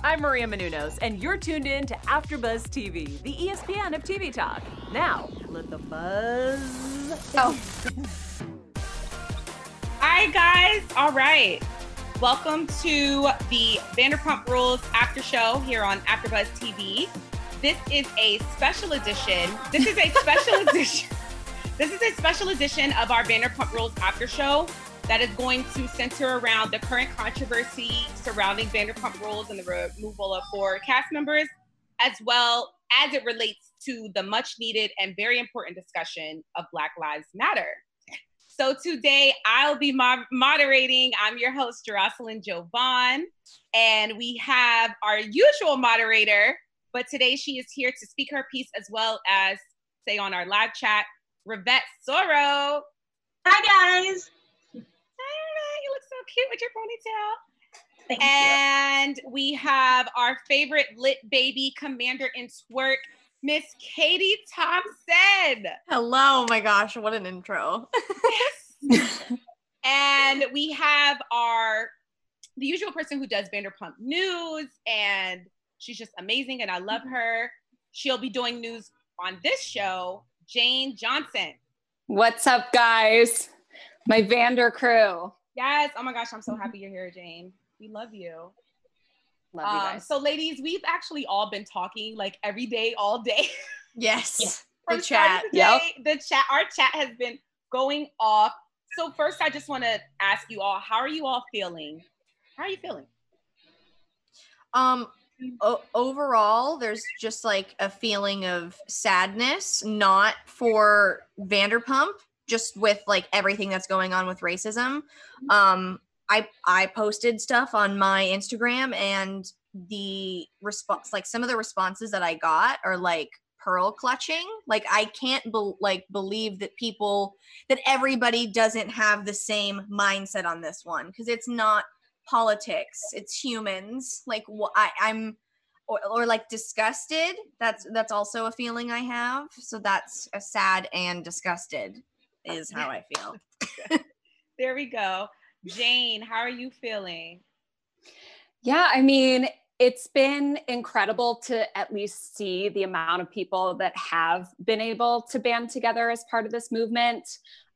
I'm Maria Menounos, and you're tuned in to AfterBuzz TV, the ESPN of TV talk. Now, let the buzz. Oh. Hi, guys. All right. Welcome to the Vanderpump Rules after show here on AfterBuzz TV. This is a special edition. This is a special edition of our Vanderpump Rules after show that is going to center around the current controversy surrounding Vanderpump Rules and the removal of 4 cast members, as well as it relates to the much needed and very important discussion of Black Lives Matter. So today I'll be moderating. I'm your host, Jocelyn Jovan, and we have our usual moderator, but today she is here to speak her piece as well as say on our live chat, Rivette Soro. Hi, guys. Hi, you look so cute with your ponytail. Thank and you. We have our favorite lit baby commander in twerk, Miss Katie Thompson. Hello, oh my gosh, what an intro. Yes. And we have the usual person who does Vanderpump News, and she's just amazing, and I love her. She'll be doing news on this show, Jane Johnson. What's up, guys? My Vander crew. Yes. Oh my gosh, I'm so happy you're here, Jane. We love you. Love you guys. So ladies, we've actually all been talking like every day, all day. Yes. From the chat. Yep. Our chat has been going off. So first, I just want to ask you all, how are you all feeling? How are you feeling? Overall, there's just like a feeling of sadness, not for Vanderpump, just with like everything that's going on with racism. I posted stuff on my Instagram, and the response, like some of the responses that I got are like pearl clutching. Like I can't believe that everybody doesn't have the same mindset on this one, because it's not politics, it's humans. Like I'm like disgusted. That's also a feeling I have. So that's a sad and disgusted is how I feel. There we go. Jane, how are you feeling? Yeah, I mean, it's been incredible to at least see the amount of people that have been able to band together as part of this movement,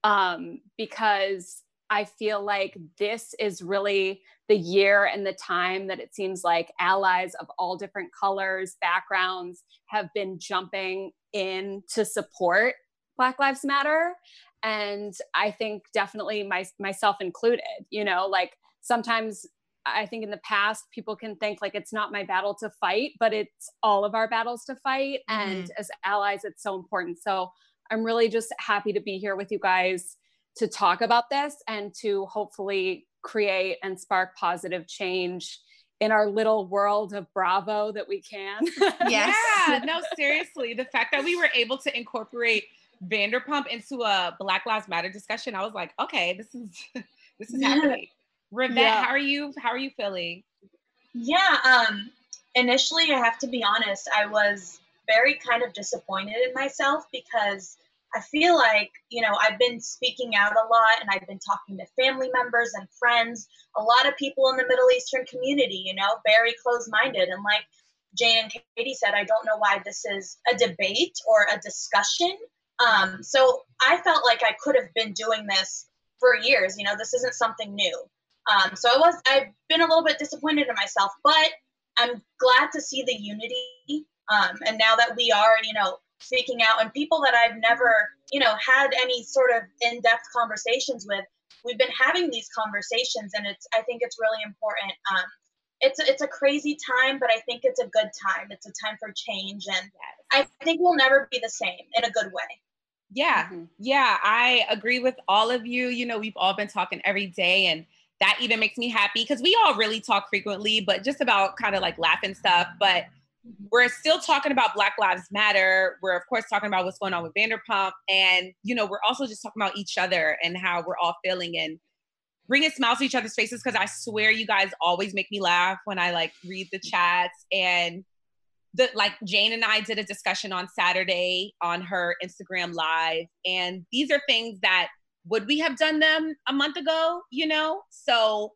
because I feel like this is really the year and the time that it seems like allies of all different colors, backgrounds have been jumping in to support Black Lives Matter. And I think definitely myself included, you know, like sometimes I think in the past people can think like it's not my battle to fight, but it's all of our battles to fight. Mm-hmm. And as allies, it's so important. So I'm really just happy to be here with you guys to talk about this and to hopefully create and spark positive change in our little world of Bravo that we can. Yes. Yeah, no, seriously. The fact that we were able to incorporate Vanderpump into a Black Lives Matter discussion, I was like, okay, this is happening. Rivette, yeah. How are you feeling? Yeah, initially I have to be honest, I was very kind of disappointed in myself, because I feel like, you know, I've been speaking out a lot, and I've been talking to family members and friends, a lot of people in the Middle Eastern community, you know, very close-minded. And like Jane and Katie said, I don't know why this is a debate or a discussion. So I felt like I could have been doing this for years. You know, this isn't something new. So I've been a little bit disappointed in myself, but I'm glad to see the unity. And now that we are, you know, speaking out, and people that I've never, you know, had any sort of in-depth conversations with, we've been having these conversations, and I think it's really important. It's a crazy time, but I think it's a good time. It's a time for change, and I think we'll never be the same in a good way. Yeah. Mm-hmm. Yeah, I agree with all of you. You know, we've all been talking every day, and that even makes me happy, because we all really talk frequently, but just about kind of like laughing stuff. But we're still talking about Black Lives Matter. We're, of course, talking about what's going on with Vanderpump. And, you know, we're also just talking about each other and how we're all feeling, and bringing smiles to each other's faces, because I swear you guys always make me laugh when I like read the chats. And like Jane and I did a discussion on Saturday on her Instagram Live. And these are things that, would we have done them a month ago, you know? So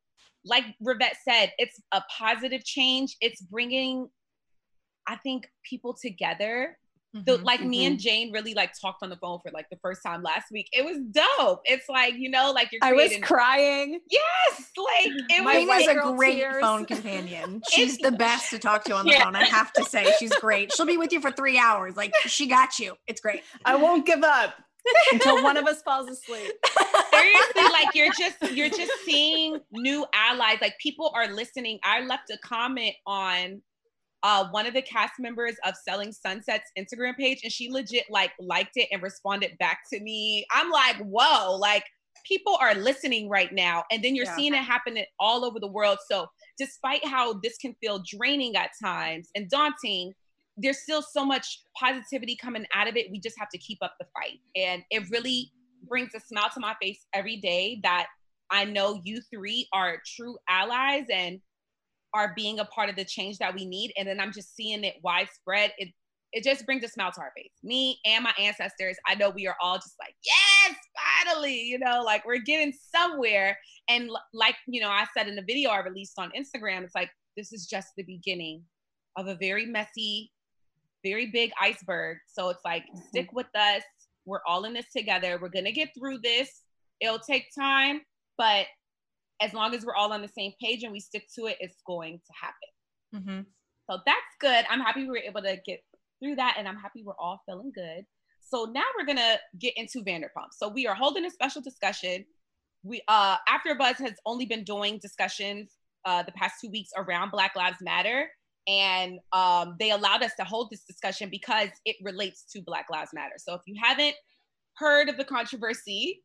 like Rivette said, it's a positive change. It's bringing, I think, people together. Me and Jane really like talked on the phone for like the first time last week. It was dope. It's like, you know, like you're creating. I was crying. Yes, like it was. Jane is a great tears. phone companion. She's the best to talk to on the phone. I have to say, she's great. She'll be with you for 3 hours. Like, she got you. It's great. I won't give up until one of us falls asleep. Seriously, like you're just seeing new allies. Like people are listening. I left a comment on one of the cast members of Selling Sunset's Instagram page, and she legit like liked it and responded back to me. I'm like, whoa, like people are listening right now. And then you're seeing it happen all over the world. So despite how this can feel draining at times and daunting, there's still so much positivity coming out of it. We just have to keep up the fight. And it really brings a smile to my face every day that I know you three are true allies and are being a part of the change that we need. And then I'm just seeing it widespread. It just brings a smile to our face. Me and my ancestors, I know we are all just like, yes, finally, you know, like we're getting somewhere. And like, you know, I said in the video I released on Instagram, it's like, this is just the beginning of a very messy, very big iceberg. So it's like, stick with us. We're all in this together. We're going to get through this. It'll take time, but as long as we're all on the same page and we stick to it, it's going to happen. So that's good. I'm happy we were able to get through that, and I'm happy we're all feeling good. So now we're going to get into Vanderpump. So we are holding a special discussion. We AfterBuzz has only been doing discussions the past 2 weeks around Black Lives Matter. And they allowed us to hold this discussion because it relates to Black Lives Matter. So if you haven't heard of the controversy,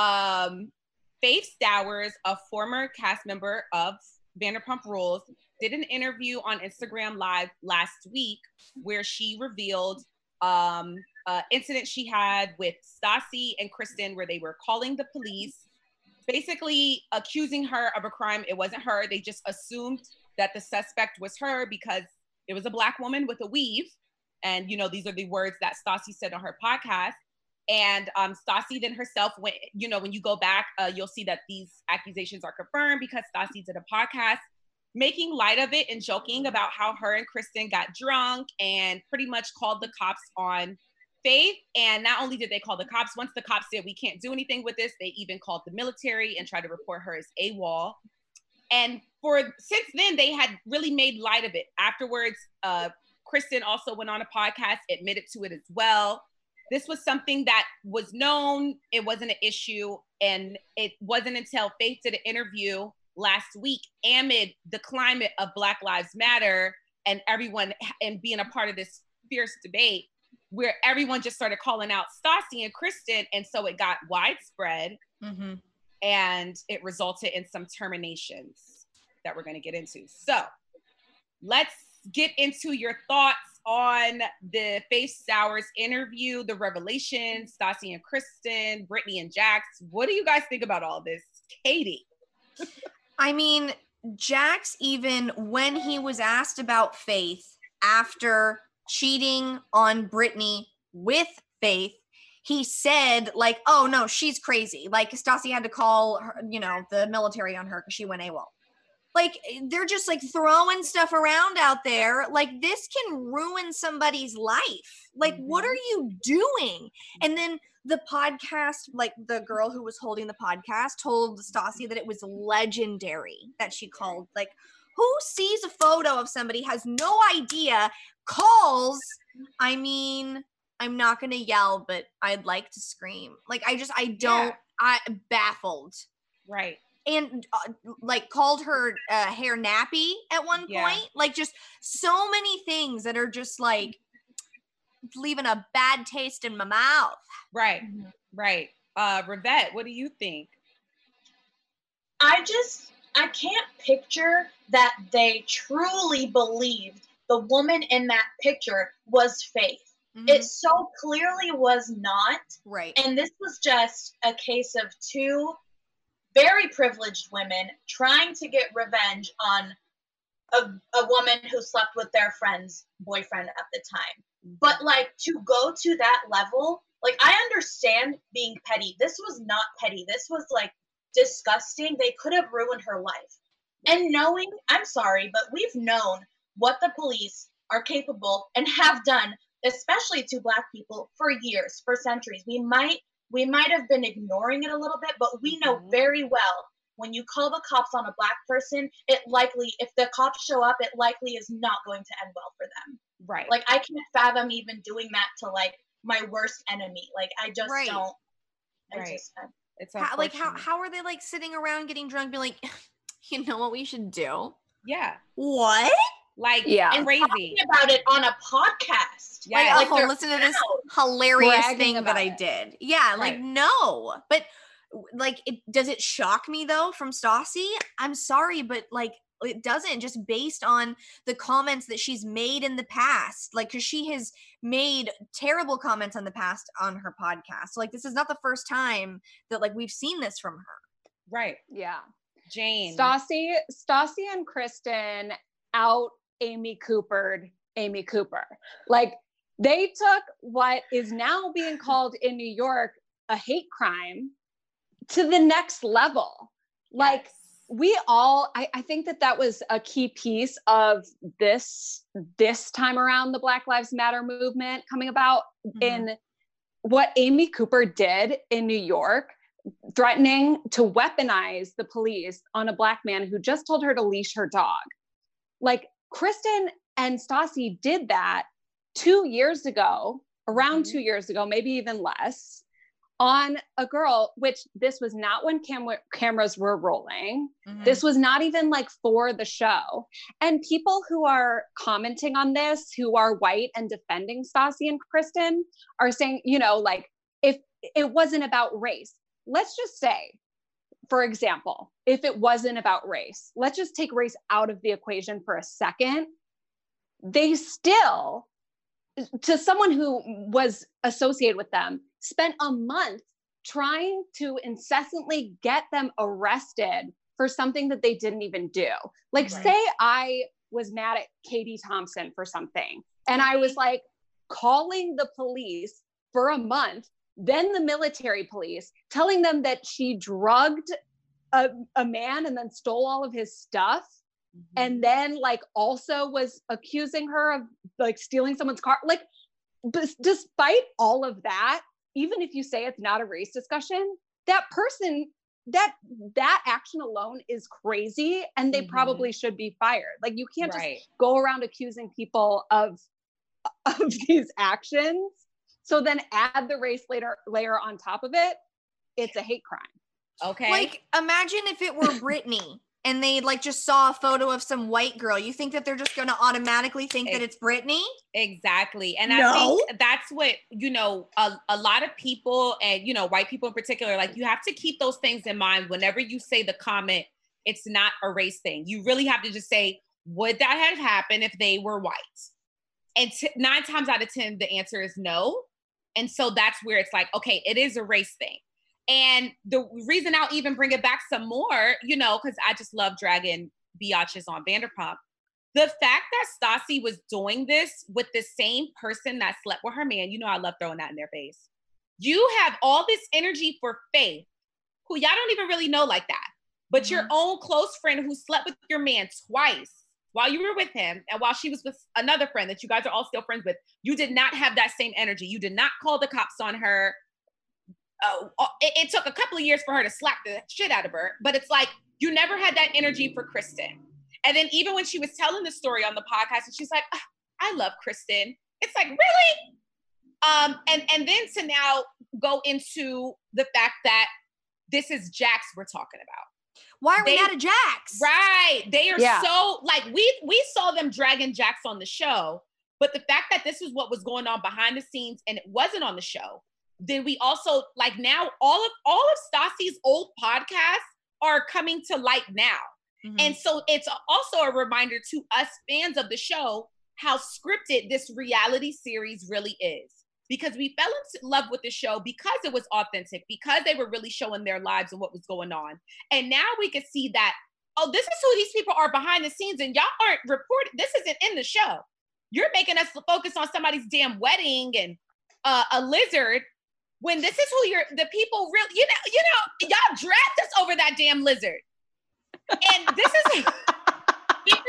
Faith Stowers, a former cast member of Vanderpump Rules, did an interview on Instagram Live last week where she revealed an incident she had with Stassi and Kristen where they were calling the police, basically accusing her of a crime. It wasn't her. They just assumed that the suspect was her because it was a Black woman with a weave. And, you know, these are the words that Stassi said on her podcast. And Stassi then herself went, you know, when you go back, you'll see that these accusations are confirmed because Stassi did a podcast making light of it and joking about how her and Kristen got drunk and pretty much called the cops on Faith. And not only did they call the cops, once the cops said, we can't do anything with this, they even called the military and tried to report her as AWOL. And since then, they had really made light of it. Afterwards, Kristen also went on a podcast, admitted to it as well. This was something that was known. It wasn't an issue. And it wasn't until Faith did an interview last week amid the climate of Black Lives Matter and everyone and being a part of this fierce debate where everyone just started calling out Stassi and Kristen. And so it got widespread and it resulted in some terminations that we're going to get into. So let's get into your thoughts on the Faith Stowers interview, the revelations, Stassi and Kristen, Brittany and Jax. What do you guys think about all this? Katie. I mean, Jax, even when he was asked about Faith after cheating on Brittany with Faith, he said, like, oh, no, she's crazy. Like, Stassi had to call her, you know, the military on her because she went AWOL. Like, they're just, like, throwing stuff around out there. Like, this can ruin somebody's life. Like, what are you doing? And then the podcast, like, the girl who was holding the podcast told Stassi that it was legendary that she called. Like, who sees a photo of somebody, has no idea, calls, I mean, I'm not going to yell, but I'd like to scream. Like, I'm baffled. Right. And like called her hair nappy at one point. Like, just so many things that are just like leaving a bad taste in my mouth. Right. Right. Rivette, what do you think? I can't picture that they truly believed the woman in that picture was Faith. It so clearly was not. Right. And this was just a case of two very privileged women trying to get revenge on a woman who slept with their friend's boyfriend at the time. But, like, to go to that level, like, I understand being petty. This was not petty. This was, like, disgusting. They could have ruined her life. And knowing, I'm sorry, but we've known what the police are capable and have done, especially to Black people, for years, for centuries. We might have been ignoring it a little bit, but we know very well when you call the cops on a Black person, it likely, if the cops show up, it likely is not going to end well for them. Right. Like, I can't fathom even doing that to, like, my worst enemy. Like, I just don't. It's how are they, like, sitting around getting drunk, being like, you know what we should do? Yeah. What? Like, and crazy. Talking about it on a podcast. Yeah. Like, oh, listen to this hilarious thing that I did. Yeah, like, no. But, like, does it shock me, though, from Stassi? I'm sorry, but, like, it doesn't, just based on the comments that she's made in the past. Like, because she has made terrible comments in the past on her podcast. So, like, this is not the first time that, like, we've seen this from her. Right. Yeah. Jane. Stassi and Kristen out Amy Cooper. Like, they took what is now being called in New York a hate crime to the next level. Like, we all, I think that was a key piece of this time around the Black Lives Matter movement coming about in what Amy Cooper did in New York, threatening to weaponize the police on a Black man who just told her to leash her dog. Like, Kristen and Stassi did that 2 years ago, around 2 years ago, maybe even less, on a girl, which this was not when cameras were rolling. This was not even, like, for the show. And people who are commenting on this, who are white and defending Stassi and Kristen, are saying, you know, like, if it wasn't about race, let's just say, for example, if it wasn't about race, let's just take race out of the equation for a second. They still, to someone who was associated with them, spent a month trying to incessantly get them arrested for something that they didn't even do. Like, say I was mad at Katie Thompson for something, and I was, like, calling the police for a month, then the military police, telling them that she drugged a man and then stole all of his stuff, and then, like, also was accusing her of, like, stealing someone's car. Like, despite all of that, even if you say it's not a race discussion, that person, that action alone is crazy, and they probably should be fired. Like, you can't just go around accusing people of these actions. So then add the race layer on top of it. It's a hate crime. Okay. Like, imagine if it were Britney and they, like, just saw a photo of some white girl. You think that they're just going to automatically think that it's Britney? Exactly. And I think that's what, you know, a lot of people, and, you know, white people in particular, like, you have to keep those things in mind whenever you say the comment, it's not a race thing. You really have to just say, would that have happened if they were white? And 9 times out of 10, the answer is no. And so that's where it's like, okay, it is a race thing. And the reason I'll even bring it back some more, you know, because I just love dragging biatches on Vanderpump. The fact that Stassi was doing this with the same person that slept with her man, you know, I love throwing that in their face. You have all this energy for Faith, who y'all don't even really know like that, but your own close friend who slept with your man twice while you were with him, and while she was with another friend that you guys are all still friends with, you did not have that same energy. You did not call the cops on her. It took a couple of years for her to slap the shit out of her, but it's like, you never had that energy for Kristen. And then even when she was telling the story on the podcast, and she's like, oh, I love Kristen. It's like, really? And then to now go into the fact that this is Jax we're talking about. Why are we mad at Jax? Right. They are so, like, we saw them dragging Jax on the show, but the fact that this is what was going on behind the scenes and it wasn't on the show, then we also, like, now all of Stassi's old podcasts are coming to light now. And so it's also a reminder to us fans of the show how scripted this reality series really is. Because we fell in love with the show because it was authentic, because they were really showing their lives and what was going on. And now we can see that, oh, this is who these people are behind the scenes, and y'all aren't reporting. This isn't in the show. You're making us focus on somebody's damn wedding and a lizard, when this is who the people really, you know, y'all dragged us over that damn lizard. And this is keep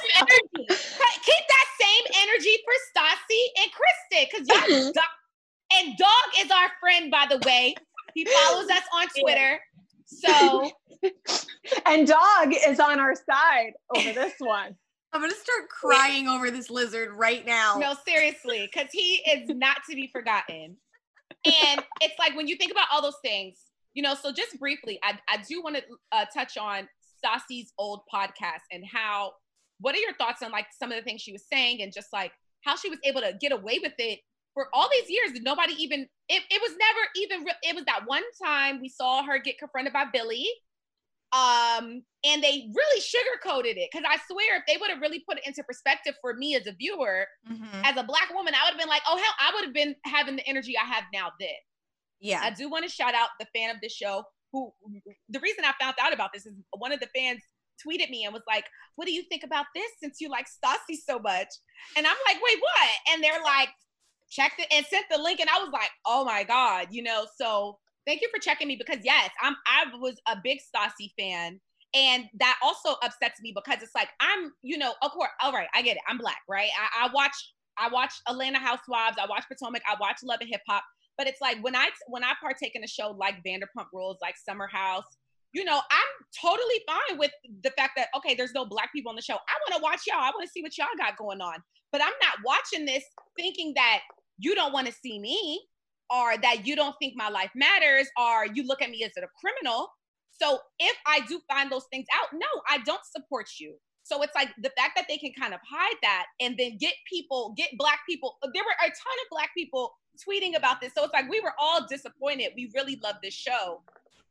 that same energy for Stassi and Kristen, because and Dog is our friend, by the way. He follows us on Twitter. So, and Dog is on our side over this one. I'm gonna start crying over this lizard right now. No, seriously, because he is not to be forgotten. And it's like, when you think about all those things, you know, so just briefly, I do want to touch on Stassi's old podcast and what are your thoughts on like some of the things she was saying and just like how she was able to get away with it for all these years and nobody even, it was never even, it was that one time we saw her get confronted by Billy. And they really sugarcoated it. Cause I swear if they would have really put it into perspective for me as a viewer, as a Black woman, I would have been like, oh hell, I would have been having the energy I have now then. Yeah. I do want to shout out the fan of this show who, the reason I found out about this is one of the fans tweeted me and was like, what do you think about this since you like Stassi so much? And I'm like, wait, what? And they're like, checked it and sent the link. And I was like, oh my God, you know, so thank you for checking me because yes, I was a big Stassi fan. And that also upsets me because it's like, I'm, you know, of course, all right, I get it. I'm Black, right? I watch Atlanta Housewives. I watch Potomac. I watch Love and Hip Hop. But it's like when I partake in a show like Vanderpump Rules, like Summer House, you know, I'm totally fine with the fact that, okay, there's no Black people on the show. I want to watch y'all. I want to see what y'all got going on. But I'm not watching this thinking that you don't want to see me or that you don't think my life matters or you look at me as a criminal. So if I do find those things out, no, I don't support you. So it's like the fact that they can kind of hide that and then get Black people. There were a ton of Black people tweeting about this. So it's like we were all disappointed. We really loved this show.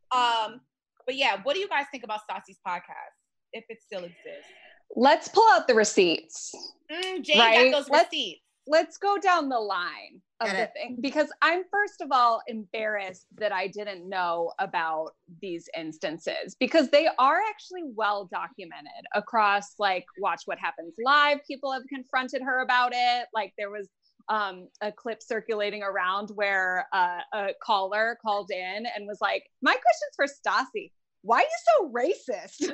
But yeah, what do you guys think about Stassi's podcast, if it still exists? Let's pull out the receipts. Jane got those receipts. Let's go down the line of the thing, because I'm first of all embarrassed that I didn't know about these instances because they are actually well documented across like Watch What Happens Live. People have confronted her about it. Like there was a clip circulating around where a caller called in and was like, my question's for Stassi. Why are you so racist?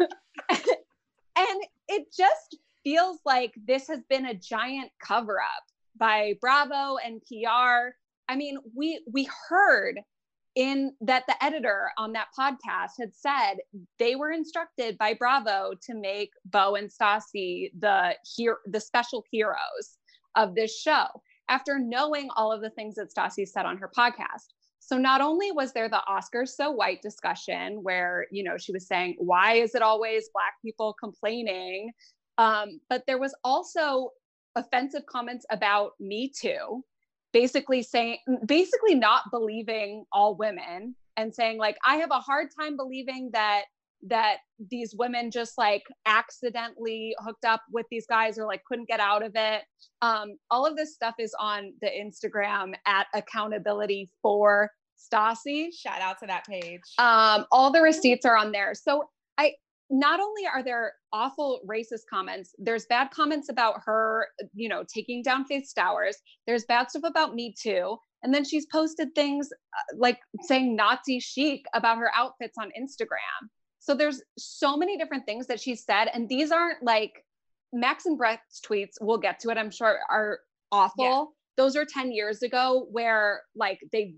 And it just feels like this has been a giant cover up by Bravo and PR. I mean, we heard in that the editor on that podcast had said they were instructed by Bravo to make Beau and Stassi the special heroes of this show after knowing all of the things that Stassi said on her podcast. So not only was there the Oscars so white discussion where, you know, she was saying, why is it always Black people complaining? But there was also offensive comments about Me Too, basically not believing all women and saying like, I have a hard time believing that these women just like accidentally hooked up with these guys or like couldn't get out of it. All of this stuff is on the Instagram at Accountability for Stassi. Shout out to that page. All the receipts are on there. So not only are there awful racist comments, there's bad comments about her, you know, taking down Faith Stowers. There's bad stuff about Me Too. And then she's posted things like saying Nazi chic about her outfits on Instagram. So there's so many different things that she said. And these aren't like Max and Brett's tweets, we'll get to it, I'm sure, are awful. Yeah. Those are 10 years ago where like they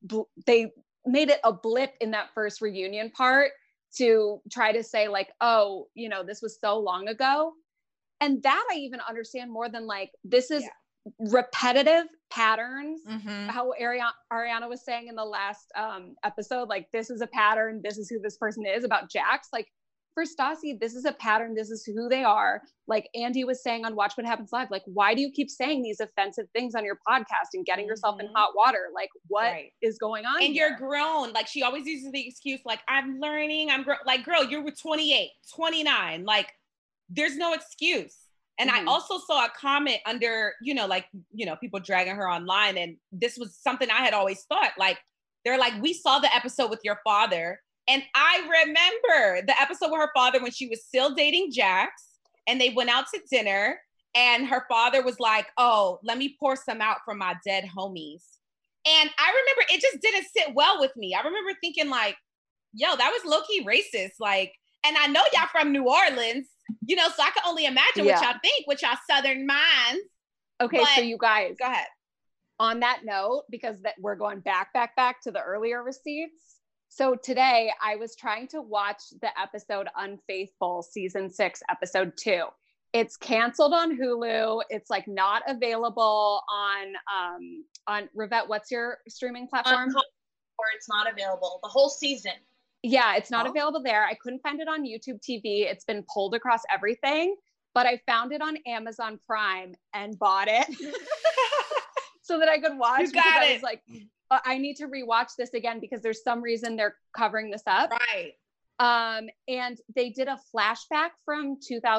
made it a blip in that first reunion part to try to say like, oh, you know, this was so long ago. And that I even understand more than like, this is repetitive patterns. How Ariana was saying in the last episode, like, this is a pattern. This is who this person is about Jax. Like for Stassi, this is a pattern. This is who they are. Like Andy was saying on Watch What Happens Live, like, why do you keep saying these offensive things on your podcast and getting yourself in hot water? Like what is going on? And here? You're grown. Like she always uses the excuse, like, I'm learning. Like, girl, you're 28, 29. Like there's no excuse. And I also saw a comment under, you know, like, you know, people dragging her online. And this was something I had always thought, like, they're like, we saw the episode with your father. And I remember the episode with her father when she was still dating Jax and they went out to dinner and her father was like, oh, let me pour some out for my dead homies. And I remember it just didn't sit well with me. I remember thinking like, yo, that was low-key racist. Like, And I know y'all from New Orleans, you know, so I can only imagine what y'all think with y'all Southern minds. Okay, But so you guys, go ahead. On that note, because that we're going back to the earlier receipts. So today I was trying to watch the episode Unfaithful, season 6, episode 2. It's canceled on Hulu. It's like not available on Rivette. What's your streaming platform? Or it's not available the whole season. Yeah, it's not available there. I couldn't find it on YouTube TV. It's been pulled across everything, but I found it on Amazon Prime and bought it so that I could watch. You got it. I was like, I need to rewatch this again because there's some reason they're covering this up. Right. And they did a flashback from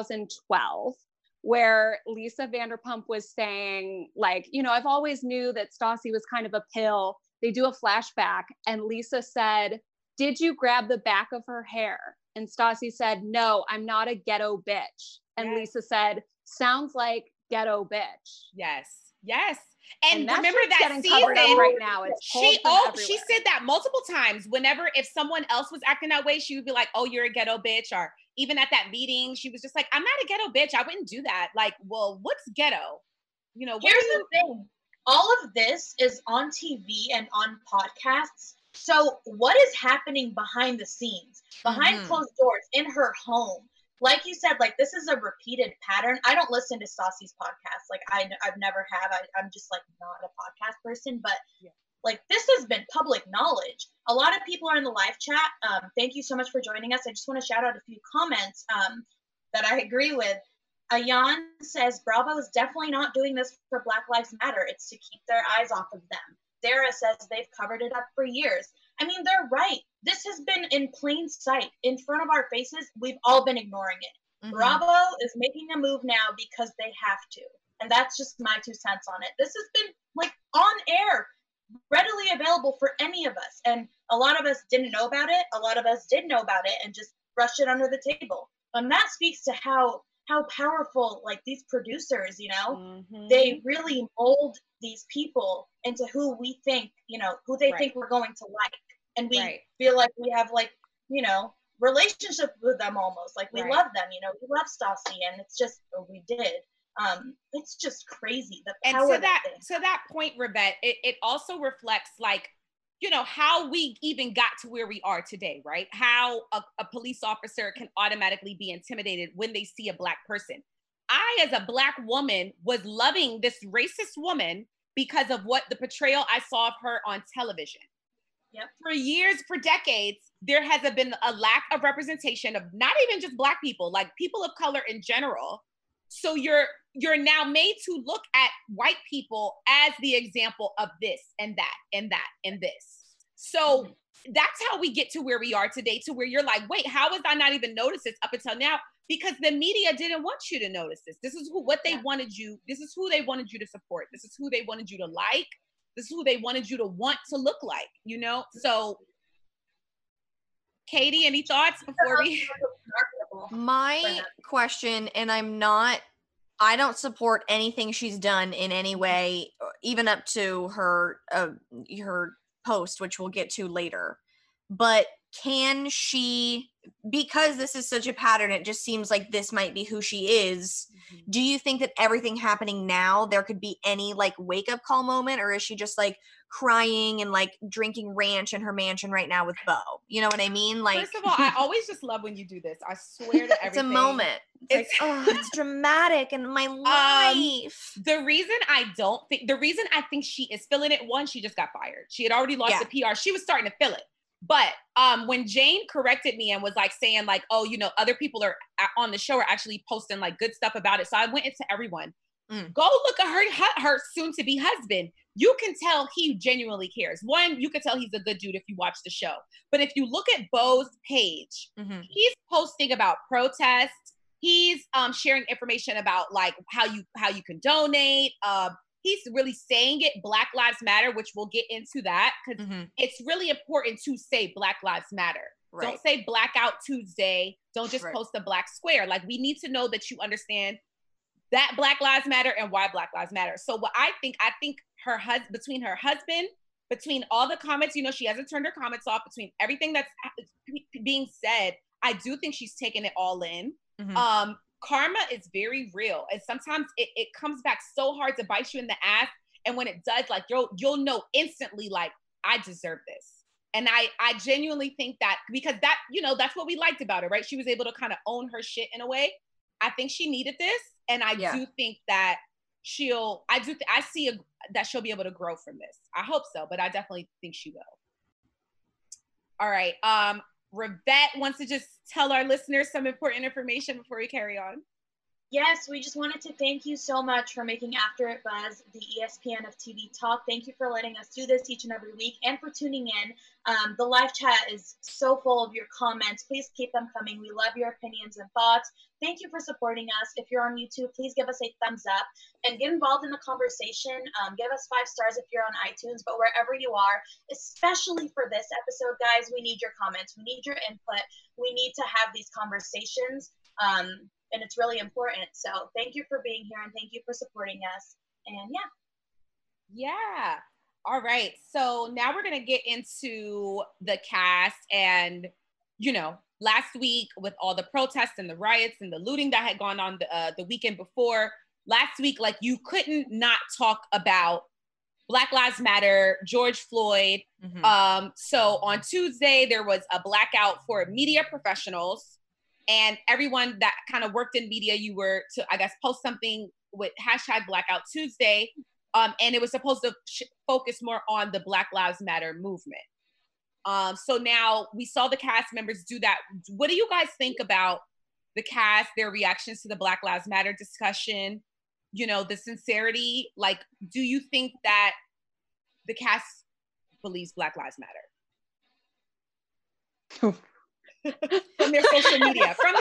2012 where Lisa Vanderpump was saying, like, you know, I've always knew that Stassi was kind of a pill. They do a flashback and Lisa said, did you grab the back of her hair? And Stassi said, no, I'm not a ghetto bitch. And Lisa said, sounds like ghetto bitch. Yes. Yes. And remember that season right now. It's she said that multiple times. Whenever if someone else was acting that way, she would be like, oh, you're a ghetto bitch. Or even at that meeting, she was just like, I'm not a ghetto bitch. I wouldn't do that. Like, well, what's ghetto? You know, here's the thing. All of this is on TV and on podcasts. So what is happening behind the scenes, behind closed doors, in her home? Like you said, like this is a repeated pattern. I don't listen to Stassi's podcast. Like I've never have. I'm just like not a podcast person, but like this has been public knowledge. A lot of people are in the live chat. Thank you so much for joining us. I just want to shout out a few comments that I agree with. Ayan says, Bravo is definitely not doing this for Black Lives Matter. It's to keep their eyes off of them. Dara says they've covered it up for years. I mean, they're right. This has been in plain sight, in front of our faces. We've all been ignoring it. Bravo is making a move now because they have to. And that's just my 2 cents on it. This has been like on air, readily available for any of us. And a lot of us didn't know about it. A lot of us did know about it and just brushed it under the table. And that speaks to how powerful, like these producers, you know, they really mold these people into who we think, you know, who they think we're going to like. And we feel like we have like, you know, relationship with them almost. Like we love them, you know, we love Stassi and it's just, we did. It's just crazy. The power and to that point, Rivette, it also reflects like, you know, how we even got to where we are today, right? How a police officer can automatically be intimidated when they see a Black person. I, as a Black woman, was loving this racist woman because of what the portrayal I saw of her on television. For years, for decades, there has been a lack of representation of not even just Black people, like people of color in general. So you're now made to look at white people as the example of this and that and that and this. So that's how we get to where we are today, to where you're like, wait, how was I not even noticed this up until now? Because the media didn't want you to notice this. This is what they wanted you. This is who they wanted you to support. This is who they wanted you to like. This is who they wanted you to want to look like, you know? So Katie, any thoughts before we? My question, and I don't support anything she's done in any way, even up to her post, which we'll get to later. But can she, because this is such a pattern, it just seems like this might be who she is. Do you think that everything happening now, there could be any like wake up call moment, or is she just like crying and like drinking ranch in her mansion right now with Beau? You know what I mean? Like, first of all, I always just love when you do this. I swear to everything. It's a moment. It's like, oh, it's dramatic in my life. The reason I think she is feeling it, one, she just got fired. She had already lost the PR. She was starting to feel it. But when Jane corrected me and was like saying like, oh, you know, other people are on the show are actually posting like good stuff about it. So I went into everyone. Go look at her soon-to-be husband. You can tell he genuinely cares. One, you can tell he's a good dude if you watch the show. But if you look at Beau's page, he's posting about protests. He's sharing information about like how you can donate. He's really saying it, Black Lives Matter, which we'll get into that because it's really important to say Black Lives Matter. Right. Don't say Blackout Tuesday. Don't just post a black square. Like we need to know that you understand that Black Lives Matter and why Black Lives Matter. So what I think her husband, between all the comments, you know, she hasn't turned her comments off, between everything that's being said, I do think she's taking it all in. Mhm. Karma is very real. And sometimes it comes back so hard to bite you in the ass. And when it does, like you'll know instantly, like, I deserve this. And I genuinely think that, because that, that's what we liked about her, right? She was able to kind of own her shit in a way. I think she needed this. And I do think that I see that she'll be able to grow from this. I hope so, but I definitely think she will. All right. Rivette wants to just tell our listeners some important information before we carry on. Yes, we just wanted to thank you so much for making After It Buzz the ESPN of TV talk. Thank you for letting us do this each and every week and for tuning in. The live chat is so full of your comments. Please keep them coming. We love your opinions and thoughts. Thank you for supporting us. If you're on YouTube, please give us a thumbs up and get involved in the conversation. Give us 5 stars if you're on iTunes, but wherever you are, especially for this episode, guys, we need your comments. We need your input. We need to have these conversations. And it's really important. So thank you for being here and thank you for supporting us. And yeah. All right. So now we're going to get into the cast. And, last week with all the protests and the riots and the looting that had gone on the weekend before, last week, like, you couldn't not talk about Black Lives Matter, George Floyd. Mhm. So on Tuesday, there was a blackout for media professionals. And everyone that kind of worked in media, you were to, I guess, post something with hashtag Blackout Tuesday. And it was supposed to focus more on the Black Lives Matter movement. So now we saw the cast members do that. What do you guys think about the cast, their reactions to the Black Lives Matter discussion? The sincerity, like, do you think that the cast believes Black Lives Matter? From their social media. Wait,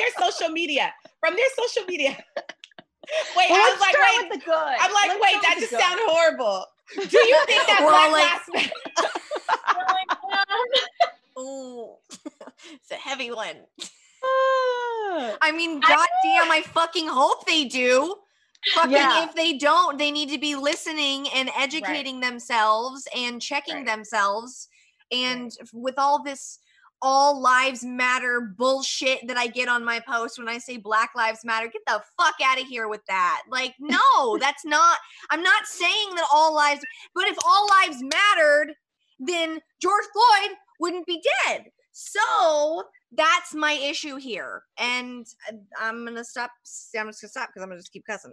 Well, I was like, wait. with the good. I'm like, Let's wait, start that with just the good. sounds horrible. Do you think that We're all Black like- Lives Matter? Ooh, it's a heavy one. Ah. I mean, goddamn, I fucking hope they do. Yeah. If they don't, they need to be listening and educating themselves and checking themselves. And with all this all lives matter bullshit that I get on my post when I say Black Lives Matter, get the fuck out of here with that. Like, no, that's not, I'm not saying that all lives, but if all lives mattered, then George Floyd wouldn't be dead. So that's my issue here. And I'm going to stop. I'm just going to stop because I'm going to just keep cussing.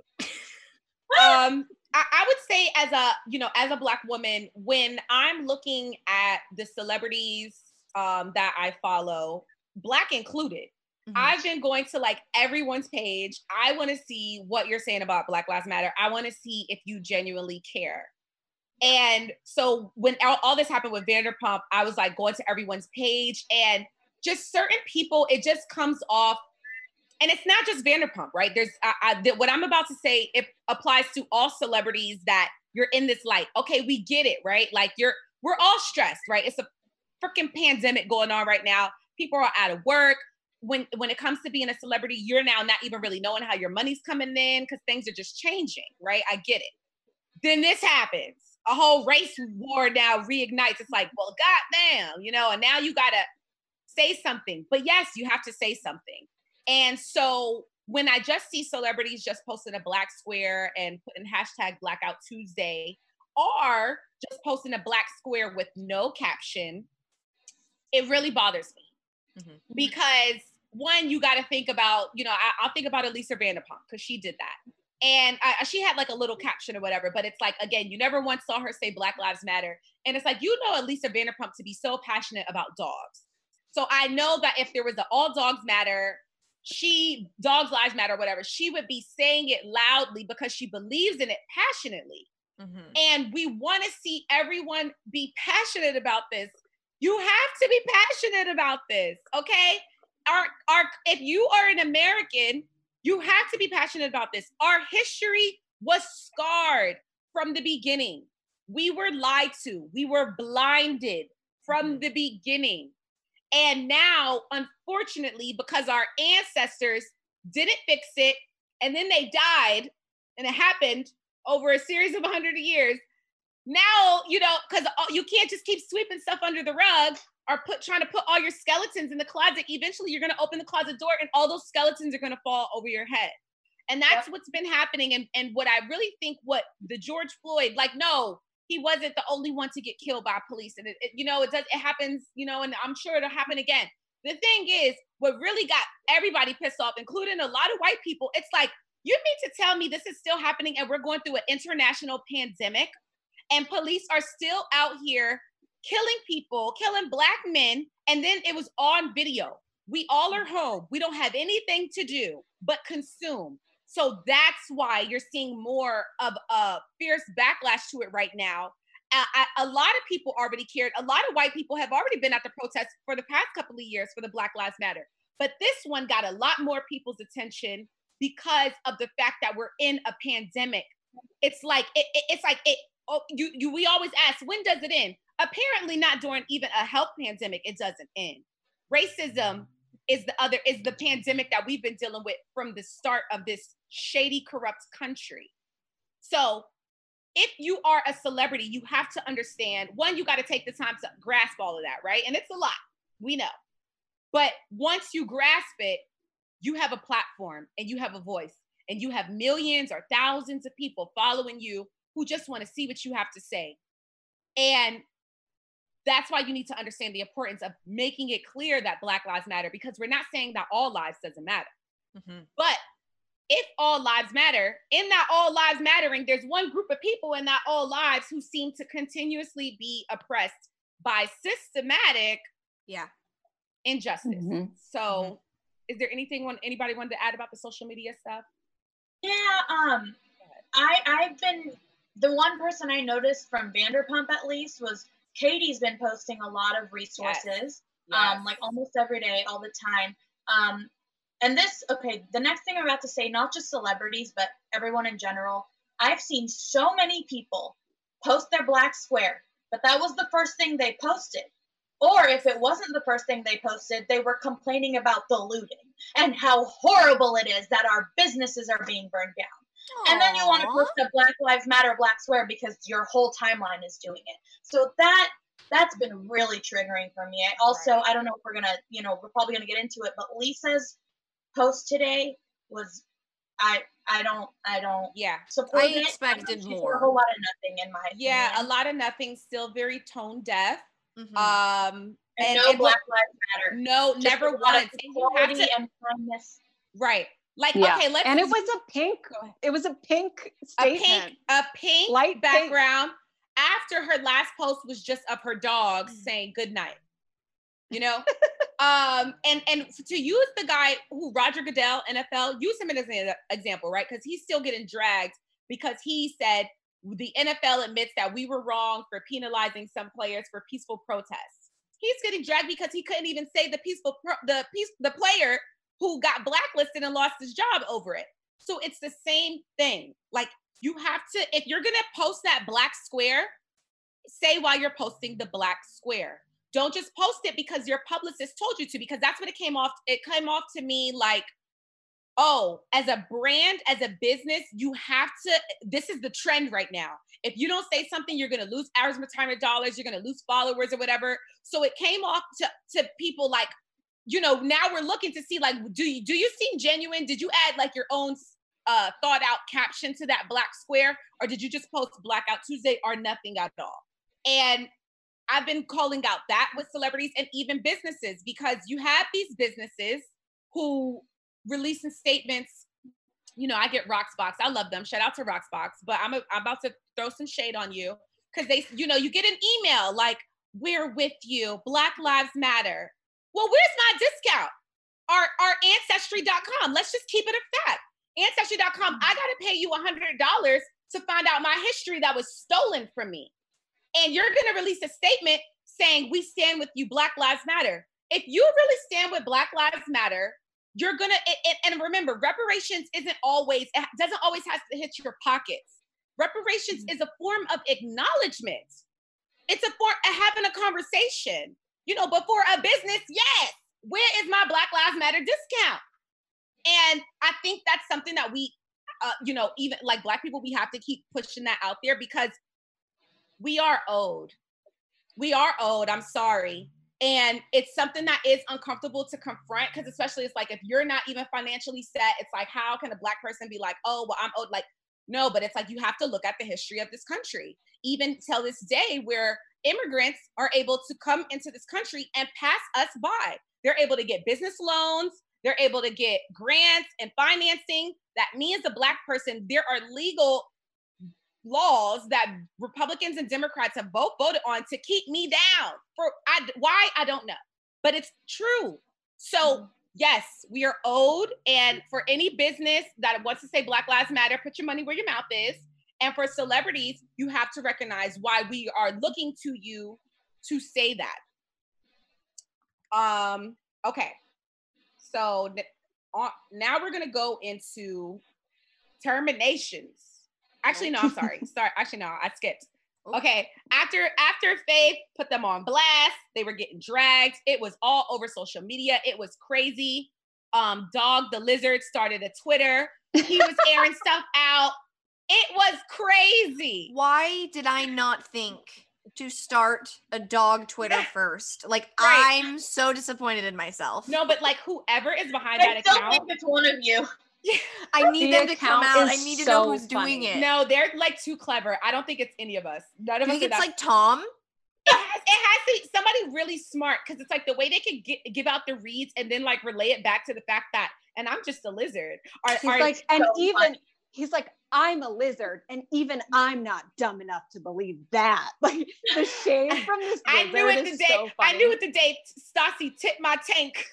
I would say as a Black woman, when I'm looking at the celebrities that I follow, Black included, I've been going to like everyone's page. I want to see what you're saying about Black Lives Matter. I want to see if you genuinely care. And so when all this happened with Vanderpump, I was like going to everyone's page, and just certain people, it just comes off. And it's not just Vanderpump, right? There's what I'm about to say, it applies to all celebrities that you're in this light. Okay, we get it, right? Like we're all stressed, right? It's a freaking pandemic going on right now. People are out of work. When it comes to being a celebrity, you're now not even really knowing how your money's coming in because things are just changing, right? I get it. Then this happens. A whole race war now reignites. It's like, well, goddamn, and now you got to say something. But yes, you have to say something. And so when I just see celebrities just posting a black square and putting hashtag Blackout Tuesday, or just posting a black square with no caption, it really bothers me. Because one, you got to think about, I'll think about Elisa Vanderpump because she did that. And she had like a little caption or whatever, but it's like, again, you never once saw her say Black Lives Matter. And it's like, Elisa Vanderpump to be so passionate about dogs. So I know that if there was an all dogs matter, dogs lives matter, whatever, she would be saying it loudly because she believes in it passionately. And we want to see everyone be passionate about this. You have to be passionate about this, okay? If you are an American, you have to be passionate about this. Our history was scarred from the beginning. We were lied to. We were blinded from the beginning. And now, unfortunately, because our ancestors didn't fix it, and then they died, and it happened over a series of 100 years, now, because you can't just keep sweeping stuff under the rug. are trying to put all your skeletons in the closet, eventually you're going to open the closet door and all those skeletons are going to fall over your head. And that's what's been happening. And what I really think what the George Floyd, like, no, he wasn't the only one to get killed by police. And it happens, and I'm sure it'll happen again. The thing is, what really got everybody pissed off, including a lot of white people, it's like, you mean to tell me this is still happening and we're going through an international pandemic and police are still out here killing people, killing Black men, and then it was on video. We all are home. We don't have anything to do but consume. So that's why you're seeing more of a fierce backlash to it right now. A lot of people already cared. A lot of white people have already been at the protests for the past couple of years for the Black Lives Matter. But this one got a lot more people's attention because of the fact that we're in a pandemic. It's like, we always ask, when does it end? Apparently not during even a health pandemic, it doesn't end. Racism is the pandemic that we've been dealing with from the start of this shady, corrupt country. So if you are a celebrity, you have to understand, one, you got to take the time to grasp all of that, right? And it's a lot, we know. But once you grasp it, you have a platform and you have a voice and you have millions or thousands of people following you who just want to see what you have to say. And that's why you need to understand the importance of making it clear that Black Lives Matter, because we're not saying that all lives doesn't matter. Mm-hmm. But if all lives matter, in that all lives mattering, there's one group of people in that all lives who seem to continuously be oppressed by systematic injustice. Mm-hmm. So is there anybody wanted to add about the social media stuff? Yeah, I've been, the one person I noticed from Vanderpump at least was Katie's been posting a lot of resources, like almost every day, all the time. And the next thing I'm about to say, not just celebrities, but everyone in general, I've seen so many people post their black square, but that was the first thing they posted. Or if it wasn't the first thing they posted, they were complaining about the looting and how horrible it is that our businesses are being burned down. Aww. And then you want to post a Black Lives Matter black square because your whole timeline is doing it. So that's been really triggering for me. I don't know if we're going to, we're probably going to get into it, but Lisa's post today was, I don't support it. I expected more. A whole lot of nothing in my opinion. Yeah, a lot of nothing, still very tone deaf. Mm-hmm. And no Black Lives Matter. No, just never once. Equality and kindness. Right. Like, okay, let's. And it was a pink statement. A pink light background. Pink. After her last post was just of her dog saying good night. And to use the guy who Roger Goodell, NFL, use him as an example, right? Because he's still getting dragged because he said the NFL admits that we were wrong for penalizing some players for peaceful protests. He's getting dragged because he couldn't even say the player who got blacklisted and lost his job over it. So it's the same thing. Like, you have to, if you're going to post that black square, say why you're posting the black square. Don't just post it because your publicist told you to, because that's what it came off. It came off to me like, oh, as a brand, as a business, you have to, this is the trend right now. If you don't say something, you're going to lose hours retirement dollars, you're going to lose followers or whatever. So it came off to people like, now we're looking to see, like, do you seem genuine? Did you add like your own thought out caption to that black square? Or did you just post Blackout Tuesday or nothing at all? And I've been calling out that with celebrities and even businesses, because you have these businesses who releasing statements. I get Roxbox. I love them. Shout out to Roxbox. But I'm about to throw some shade on you because they, you get an email like, we're with you, Black Lives Matter. Well, where's my discount? Our Ancestry.com. Let's just keep it a fact. Ancestry.com, I got to pay you $100 to find out my history that was stolen from me. And you're going to release a statement saying, we stand with you, Black Lives Matter. If you really stand with Black Lives Matter, you're going to, and remember, reparations it doesn't always have to hit your pockets. Reparations is a form of acknowledgement. It's a form of having a conversation, but for a business, yes, where is my Black Lives Matter discount? And I think that's something that we, even like Black people, we have to keep pushing that out there because we are owed. I'm sorry. And it's something that is uncomfortable to confront, because especially it's like, if you're not even financially set, it's like, how can a Black person be like, oh, well, I'm owed? Like, no, but it's like, you have to look at the history of this country, even till this day, where immigrants are able to come into this country and pass us by. They're able to get business loans. They're able to get grants and financing. That me as a Black person, there are legal laws that Republicans and Democrats have both voted on to keep me down. Why, I don't know, but it's true. So yes, we are owed. And for any business that wants to say Black Lives Matter, put your money where your mouth is. And for celebrities, you have to recognize why we are looking to you to say that. Okay. So now we're going to go into terminations. Actually, no, I'm sorry. Actually, no, I skipped. Okay. After Faith put them on blast, they were getting dragged. It was all over social media. It was crazy. Dog the Lizard started a Twitter. He was airing stuff out. It was crazy. Why did I not think to start a dog Twitter first? Like, right. I'm so disappointed in myself. No, but like, whoever is behind that account. I don't think it's one of you. I need them to come out. I need to know who's doing it. No, they're like too clever. I don't think it's any of us. None of us. Think it's like Tom? It has to be somebody really smart, because it's like the way they could give out the reads and then like relay it back to the fact that, and I'm just a lizard. He's like, I'm a lizard, and even I'm not dumb enough to believe that. Like, the shade from this lizard I knew it the day Stassi tipped my tank.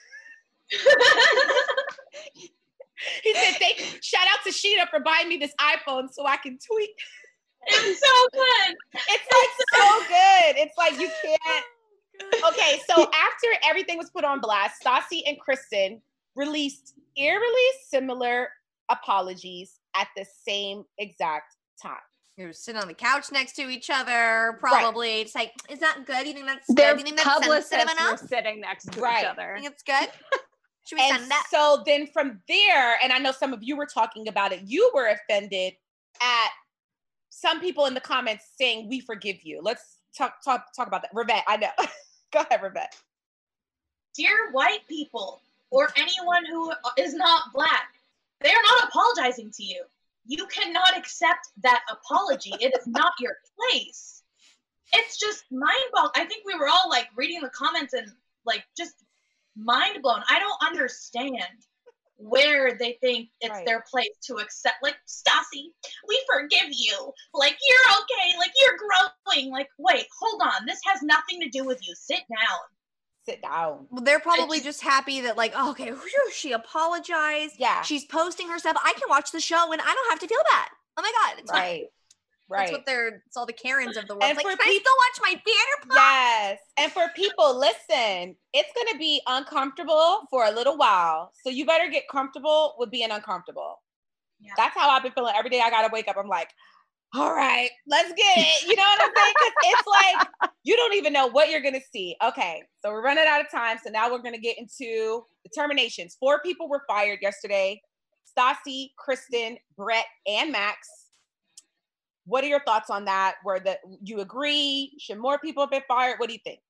He said, shout out to Sheeta for buying me this iPhone so I can tweet. It's so good. It's like so good. It's like, you can't. Okay, so after everything was put on blast, Stassi and Kristen released eerily similar apologies at the same exact time. They were sitting on the couch next to each other, probably. Right. It's like, is that good? You think that's good? Their you think that's sensitive enough? Were sitting next to each other. You think it's good? Should we send that? So then from there, and I know some of you were talking about it, you were offended at some people in the comments saying, we forgive you. Let's talk about that. Rivette, I know. Go ahead, Rivette. Dear white people, or anyone who is not Black, they are not apologizing to you. You cannot accept that apology. It is not your place. It's just mind-boggling. I think we were all like reading the comments and like just mind blown. I don't understand where they think it's their place to accept. Like, Stassi, we forgive you. Like, you're okay. Like, you're growing. Like, wait, hold on. This has nothing to do with you. Sit down. Sit down. Well, they're probably just happy that, like, oh, okay, whew, she apologized. Yeah. She's posting her stuff. I can watch the show and I don't have to feel bad. Oh my God. It's fine. Right. That's what it's all the Karens of the world. Like, can I still watch my Vanderpump? Yes. And for people, listen, it's going to be uncomfortable for a little while. So you better get comfortable with being uncomfortable. Yeah. That's how I've been feeling every day. I got to wake up. I'm like, all right, let's get it. You know what I'm saying? Because it's like, you don't even know what you're going to see. Okay. So we're running out of time. So now we're going to get into the terminations. 4 people were fired yesterday. Stassi, Kristen, Brett, and Max. What are your thoughts on that? You agree? Should more people have been fired? What do you think?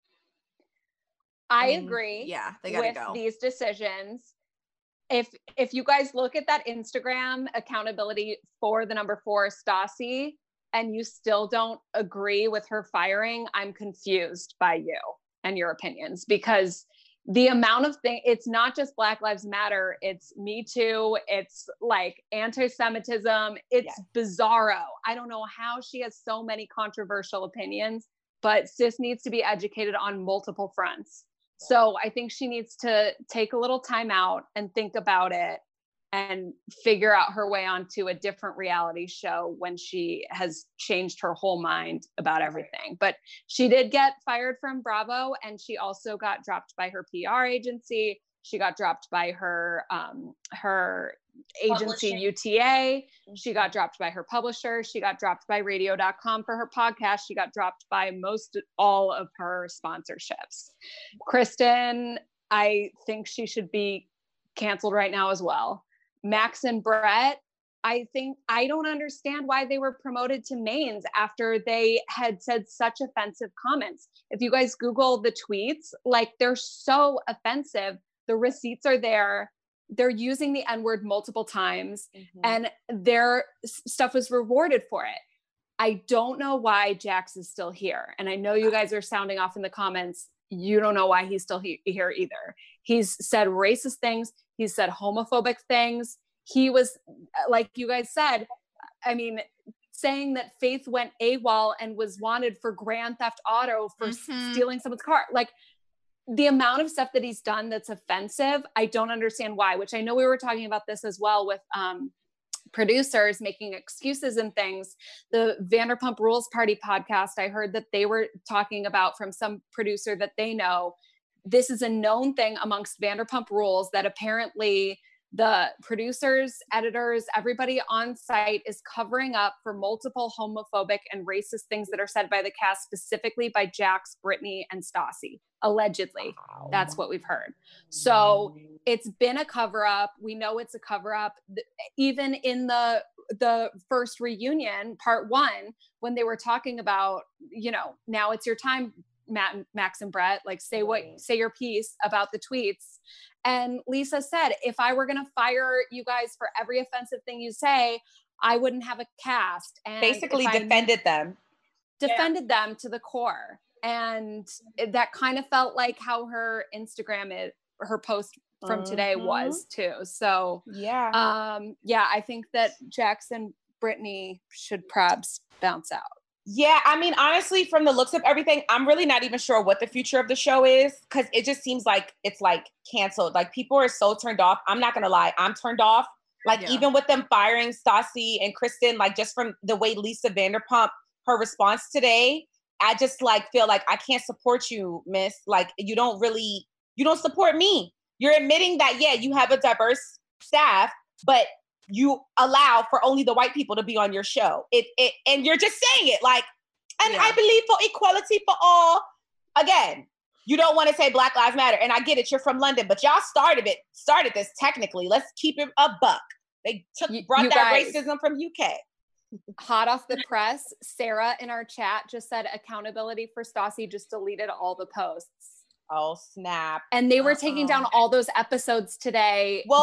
I agree. Yeah, they gotta go. These decisions. If you guys look at that Instagram accountability for the number 4, Stassi, and you still don't agree with her firing, I'm confused by you and your opinions, because the amount of things, it's not just Black Lives Matter, it's Me Too, it's like anti-Semitism, it's bizarro. I don't know how she has so many controversial opinions, but sis needs to be educated on multiple fronts. So I think she needs to take a little time out and think about it and figure out her way onto a different reality show when she has changed her whole mind about everything. But she did get fired from Bravo, and she also got dropped by her PR agency. She got dropped by her agency UTA. She got dropped by her publisher. She got dropped by radio.com for her podcast. She got dropped by all of her sponsorships. Kristen, I think she should be canceled right now as well. Max and Brett, I think I don't understand why they were promoted to mains after they had said such offensive comments. If you guys Google the tweets, like they're so offensive. The receipts are there. They're using the N-word multiple times, and their stuff was rewarded for it. I don't know why Jax is still here. And I know you guys are sounding off in the comments. You don't know why he's still here either. He's said racist things. He's said homophobic things. He was, like you guys said, I mean, saying that Faith went AWOL and was wanted for Grand Theft Auto for stealing someone's car. Like, the amount of stuff that he's done that's offensive, I don't understand why, which I know we were talking about this as well with producers making excuses and things. The Vanderpump Rules Party podcast, I heard that they were talking about from some producer that they know, this is a known thing amongst Vanderpump Rules that apparently the producers, editors, everybody on site is covering up for multiple homophobic and racist things that are said by the cast, specifically by Jax, Brittany, and Stassi. Allegedly. That's what we've heard. So it's been a cover up. We know it's a cover up. Even in the first reunion, part 1, when they were talking about, you know, now it's your time, Max and Brett, like say your piece about the tweets. And Lisa said, if I were going to fire you guys for every offensive thing you say, I wouldn't have a cast. And basically defended them to the core. And that kind of felt like how her Instagram her post from today was too. So I think that Jax and Brittany should perhaps bounce out. Yeah, I mean, honestly, from the looks of everything, I'm really not even sure what the future of the show is, because it just seems like it's like canceled. Like, people are so turned off. I'm not gonna lie, I'm turned off. Like, even with them firing Stassi and Kristen, like, just from the way Lisa Vanderpump, her response today, I just like feel like I can't support you, miss. Like, you don't support me. You're admitting that, yeah, you have a diverse staff, but you allow for only the white people to be on your show. And you're just saying it like, and I believe for equality for all. Again, you don't want to say Black Lives Matter. And I get it, you're from London, but y'all started this technically. Let's keep it a buck. They brought that racism from UK. Hot off the press, Sarah in our chat just said accountability for Stassi just deleted all the posts. Oh, snap. And they were taking down all those episodes today. Well,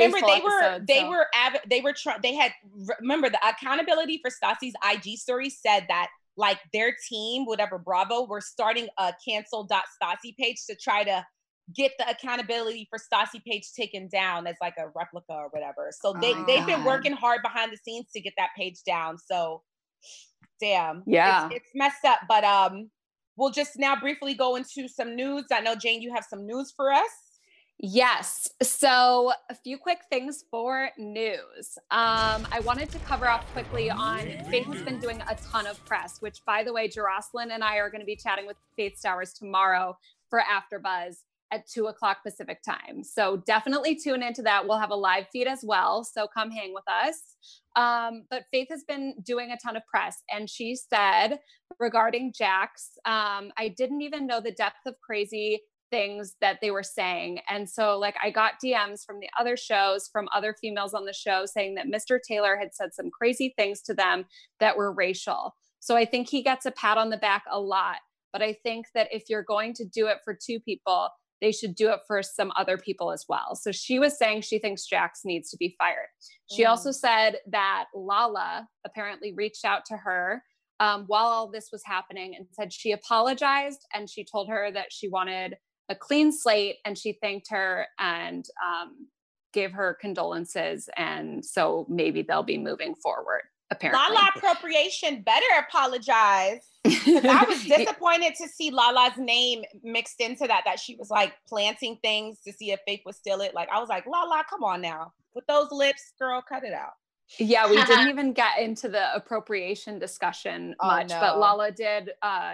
remember the accountability for Stassi's IG story said that like their team, whatever, Bravo, were starting a cancel.Stassi page to try to get the accountability for Stassi page taken down as like a replica or whatever. So they've been working hard behind the scenes to get that page down. So damn. Yeah. It's messed up. But we'll just now briefly go into some news. I know, Jane, you have some news for us. Yes. So a few quick things for news. I wanted to cover off quickly on Faith has been doing a ton of press, which, by the way, Jocelyn and I are going to be chatting with Faith Stowers tomorrow for AfterBuzz at 2:00 Pacific time. So definitely tune into that. We'll have a live feed as well. So come hang with us. But Faith has been doing a ton of press, and she said regarding Jax, I didn't even know the depth of crazy things that they were saying. And so like I got DMs from the other shows, from other females on the show saying that Mr. Taylor had said some crazy things to them that were racial. So I think he gets a pat on the back a lot. But I think that if you're going to do it for two people, they should do it for some other people as well. So she was saying she thinks Jax needs to be fired. She also said that Lala apparently reached out to her while all this was happening and said she apologized, and she told her that she wanted a clean slate, and she thanked her and gave her condolences. And so maybe they'll be moving forward, apparently. Lala Appropriation better apologize. I was disappointed to see Lala's name mixed into that she was like planting things to see if Faith would steal it. Like, I was like, Lala, come on now. With those lips, girl, cut it out. Yeah, we didn't even get into the appropriation discussion much, but Lala did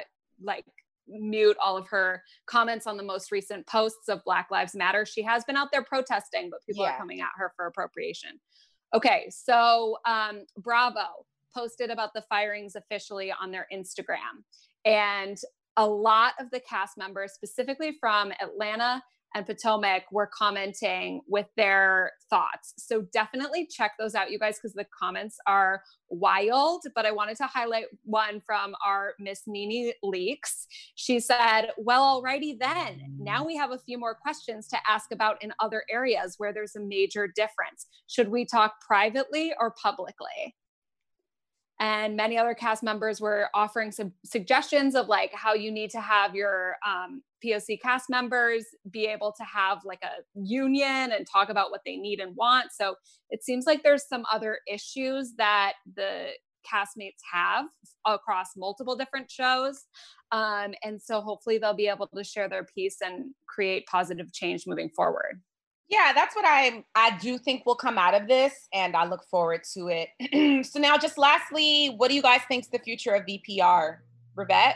mute all of her comments on the most recent posts of Black Lives Matter. She has been out there protesting, but people are coming at her for appropriation. Okay, so Bravo posted about the firings officially on their Instagram. And a lot of the cast members, specifically from Atlanta and Potomac were commenting with their thoughts. So definitely check those out, you guys, because the comments are wild. But I wanted to highlight one from our Miss Nini Leaks. She said, well, alrighty then. Now we have a few more questions to ask about in other areas where there's a major difference. Should we talk privately or publicly? And many other cast members were offering some suggestions of like how you need to have your POC cast members be able to have like a union and talk about what they need and want. So it seems like there's some other issues that the castmates have across multiple different shows. And so hopefully they'll be able to share their piece and create positive change moving forward. Yeah, that's what I do think will come out of this, and I look forward to it. So now, just lastly, what do you guys think is the future of VPR? Rivette?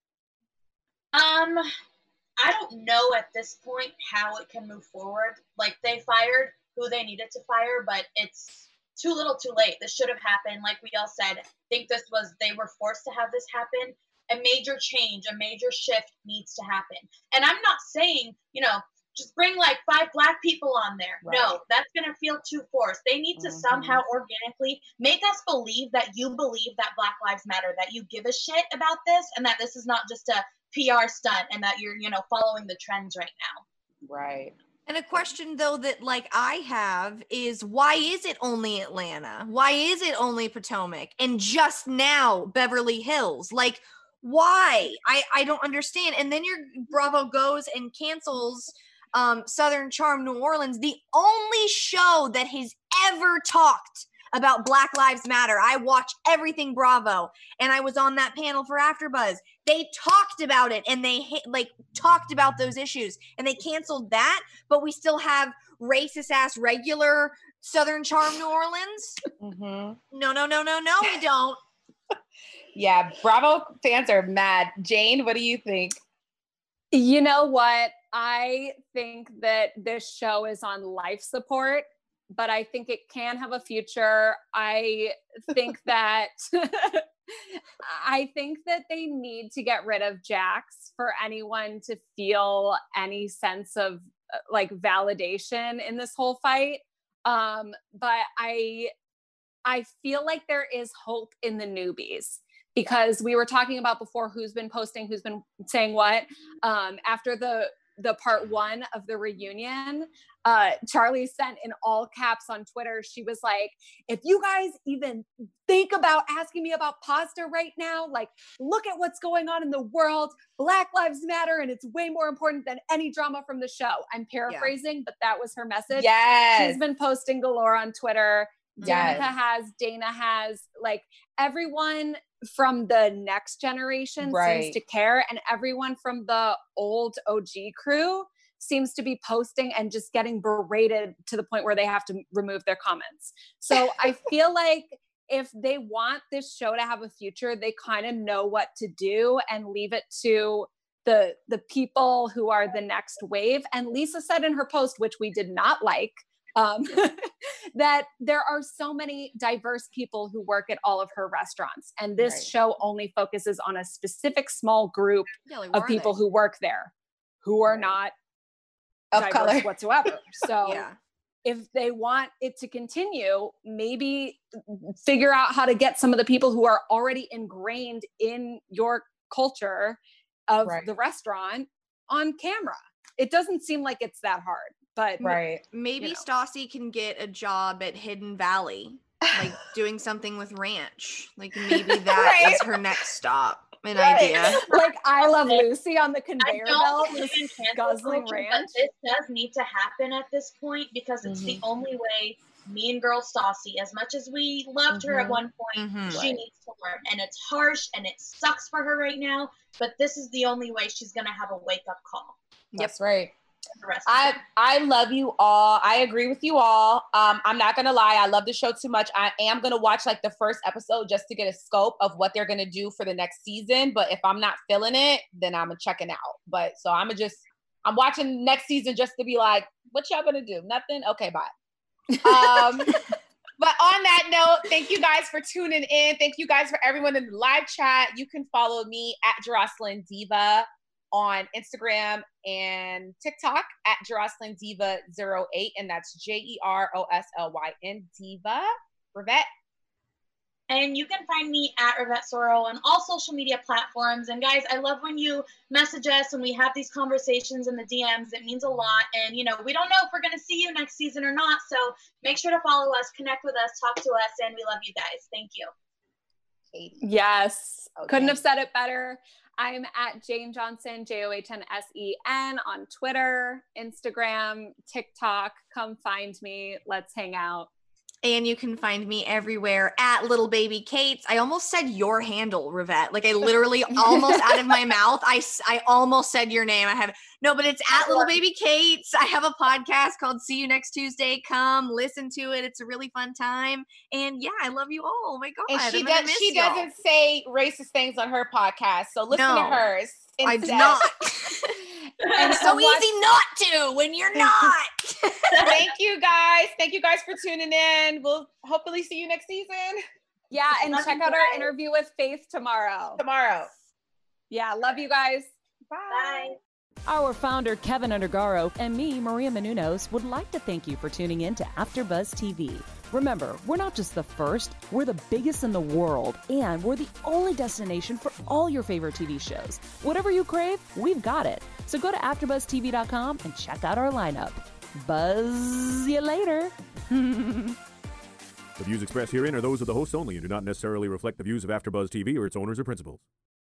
I don't know at this point how it can move forward. Like, they fired who they needed to fire, but it's too little too late. This should have happened. Like we all said, I think they were forced to have this happen. A major change, a major shift needs to happen. And I'm not saying, just bring like 5 Black people on there. Right. No, that's going to feel too forced. They need to somehow organically make us believe that you believe that Black Lives Matter, that you give a shit about this, and that this is not just a PR stunt and that you're, following the trends right now. Right. And a question though that like I have is, why is it only Atlanta? Why is it only Potomac? And just now Beverly Hills? Like, why? I don't understand. And then your Bravo goes and cancels Southern Charm New Orleans, the only show that has ever talked about Black Lives Matter. I watch everything Bravo, and I was on that panel for AfterBuzz. They talked about it, and they talked about those issues, and they canceled that, but we still have racist ass regular Southern Charm New Orleans. No, we don't. Yeah, Bravo fans are mad. Jane, what do you think? You know what? I think that this show is on life support, but I think it can have a future. I think that they need to get rid of Jax for anyone to feel any sense of like validation in this whole fight. But I feel like there is hope in the newbies, because we were talking about before who's been posting, who's been saying what. After the part 1 of the reunion, Charlie sent in all caps on Twitter. She was like, if you guys even think about asking me about pasta right now, like, look at what's going on in the world. Black Lives Matter, and it's way more important than any drama from the show. I'm paraphrasing, but that was her message. Yes. She's been posting galore on Twitter. Yes. Dana has, like, everyone from the next generation seems to care, and everyone from the old OG crew seems to be posting and just getting berated to the point where they have to remove their comments. So I feel like if they want this show to have a future, they kind of know what to do and leave it to the people who are the next wave. And Lisa said in her post, which we did not like, that there are so many diverse people who work at all of her restaurants, and this show only focuses on a specific small group of people who work there who are not of diverse color whatsoever. So if they want it to continue, maybe figure out how to get some of the people who are already ingrained in your culture of the restaurant on camera. It doesn't seem like it's that hard. But maybe Stassi can get a job at Hidden Valley, like doing something with ranch. Like maybe that is her next stop. An idea. Like I Love Lucy on the conveyor belt, guzzling culture, ranch. But this does need to happen at this point, because it's the only way Mean Girl Stassi, as much as we loved her at one point, she needs to learn. And it's harsh and it sucks for her right now, but this is the only way she's going to have a wake-up call. That's right. I love you all. I agree with you all. I'm not gonna lie, I love the show too much. I am gonna watch like the first episode just to get a scope of what they're gonna do for the next season. But if I'm not feeling it, then I'm checking out. But so I'm watching next season just to be like, what y'all gonna do? Nothing? Okay, bye. But on that note, thank you guys for tuning in. Thank you guys for everyone in the live chat. You can follow me at Jocelyn Diva on Instagram and TikTok at Jeroslyn Diva 08, and that's JEROSLYN Diva. Rivette. And you can find me at Rivette Soro on all social media platforms. And guys, I love when you message us and we have these conversations in the DMs. It means a lot. And, you know, we don't know if we're going to see you next season or not. So make sure to follow us, connect with us, talk to us, and we love you guys. Thank you. Katie. Yes. Okay. Couldn't have said it better. I'm at Jane Johnson, JOHNSEN on Twitter, Instagram, TikTok. Come find me. Let's hang out. And you can find me everywhere at Little Baby Kate's. I almost said your handle, Rivette. Like I literally almost out of my mouth. I almost said your name. But it's at Little Baby Kate's. I have a podcast called See You Next Tuesday. Come listen to it. It's a really fun time. And yeah, I love you all. Oh my God. And she doesn't say racist things on her podcast. So listen to hers. I do not. And so easy not to when you're not. Thank you guys. Thank you guys for tuning in. We'll hopefully see you next season. Yeah, and check out our interview with Faith tomorrow. Yeah, love you guys. Bye. Our founder, Kevin Undergaro, and me, Maria Menounos, would like to thank you for tuning in to AfterBuzz TV. Remember, we're not just the first, we're the biggest in the world, and we're the only destination for all your favorite TV shows. Whatever you crave, we've got it. So go to AfterBuzzTV.com and check out our lineup. Buzz you later. The views expressed herein are those of the hosts only and do not necessarily reflect the views of AfterBuzz TV or its owners or principals.